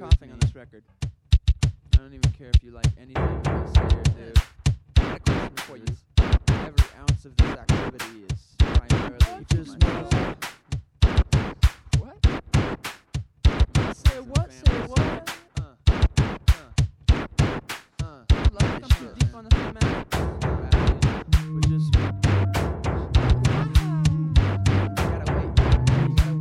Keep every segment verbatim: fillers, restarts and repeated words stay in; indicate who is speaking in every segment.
Speaker 1: coughing on this record. I don't even care if you like anything I say or do. I got a question for you. Every ounce of this activity is primarily just music. What? Say what? Say what? Uh, uh, uh. Love comes too deep on the thematic. We're just. Gotta wait. You gotta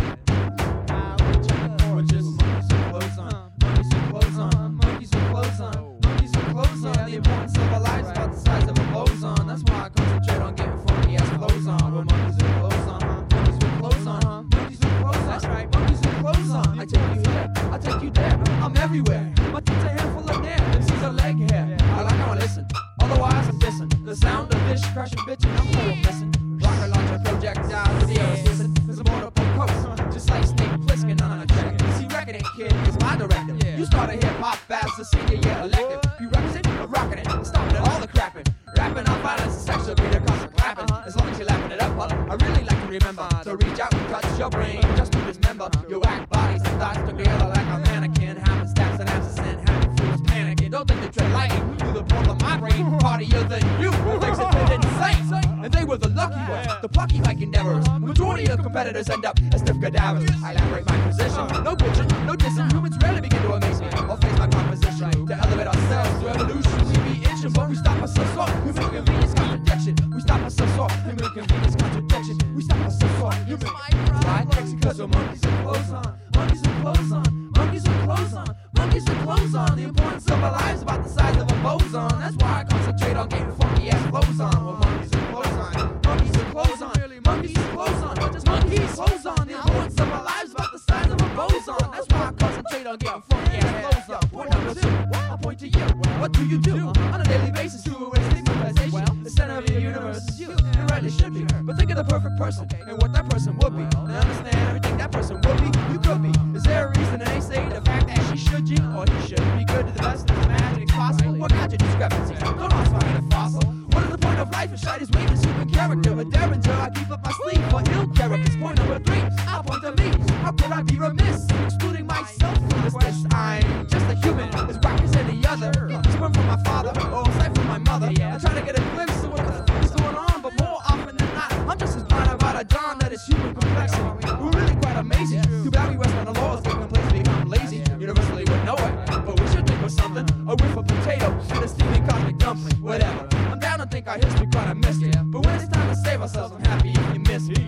Speaker 1: wait. I'll check the We're just monkeys with clothes on. Monkeys with clothes on. Monkeys with clothes on. Monkeys with clothes on. The importance of our lives about the size of a boson. That's why I concentrate on getting funky ass clothes on. We're monkeys with clothes on. Monkeys with clothes on. Monkeys with clothes on. That's right. Monkeys with clothes on. I take you here. I take you there. I'm everywhere. My tits a handful of nair. M C's a leg hair. I like how I listen. Otherwise I'm dissing. The sound of dish crashing bitchin'. I'm full of missing. Rocket launcher projectile videos listen. Cause I'm on a coast. Just like Snake Plissken on a track. See, record ain't kid is my directive. Yeah. You started hip hop fast a senior year elective. You represent or rocking it. Stopping it all the crapping. Rapping on violence and sexual beat across the clapping. As long as you're laughing it up, well, I really like to remember to reach out and touch your brain. Just to dismember your whack bodies and thoughts together like a mannequin. Having stats and absence and having fools panicking. Don't think they tread lightning through the pole of my brain. Partier than you. Thinks it fit insane. And they were the lucky ones, the plucky like endeavors. Majority of competitors end up as stiff cadavers. I elaborate my position. No bitching, no dissing. Humans rarely begin to amaze me or face my composition. To elevate ourselves to evolution, we be itching, but we stop ourselves short. Human convenience contradiction. We stop ourselves short. Human convenience contradiction. We stop ourselves short. Human why? Because we're monkeys with clothes on. Monkeys with clothes on. Monkeys with clothes on. Monkeys with clothes on. The importance of our lives about the size of a boson. That's why I concentrate on getting funky ass clothes on. We're monkeys with clothes on. Monkeys with clothes on. Monkeys with clothes on. Monkeys with clothes on. The importance of our lives about the size of a boson. That's why I concentrate on getting funky ass clothes on. Point number two, I point to you. What do you do on a daily basis to erase stigmatization? The center of your universe is you, and rightly should be. But think of the perfect person and what that person would be. And understand everything that person would be, you could be. Is there a reason they say the fact that she should you or he should be good to the best of his imagining possible? What got your discrepancies? Don't ask for a fossil. What is the point of life? Is shite is weakness, human character. A derringer, I keep up my sleeve for ill characters. Point number three, I point to me. How could I be remiss, excluding myself from this list? I'm just a human, as black as any other. Sperm from my father, or sight from my mother. I try to get a glimpse of what the f is going on, but more often than not, I'm just as blind about a John that is human complexity. We're really quite amazing. Too bad we rest on the laws, taking place to become lazy. Universally would know it, but we should think of something. A whiff of potato and a steaming cosmic dumpling, whatever. I'm down to think our history quite a mystery, but when it's time to save ourselves, I'm happy if you miss me.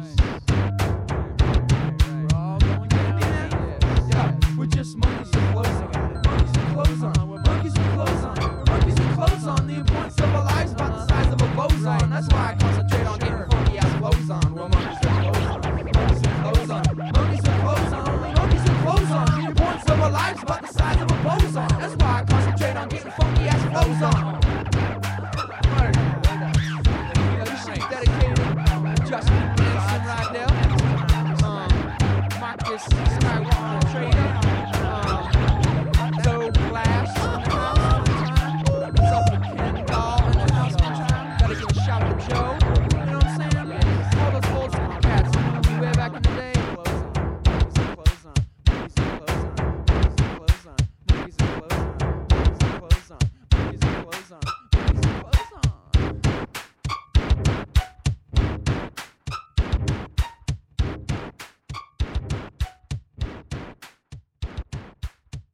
Speaker 1: We're just monkeys with clothes on. Monkeys with clothes on. We're monkeys with clothes on. We're monkeys with clothes on. The importance of our lives about the size of a boson. That's why I concentrate on getting funky ass clothes on. We're monkeys with clothes on. Monkeys with clothes on. Monkeys with clothes on. Monkeys with clothes on. The importance of our lives about the size of a boson. That's why I concentrate on getting funky ass clothes on.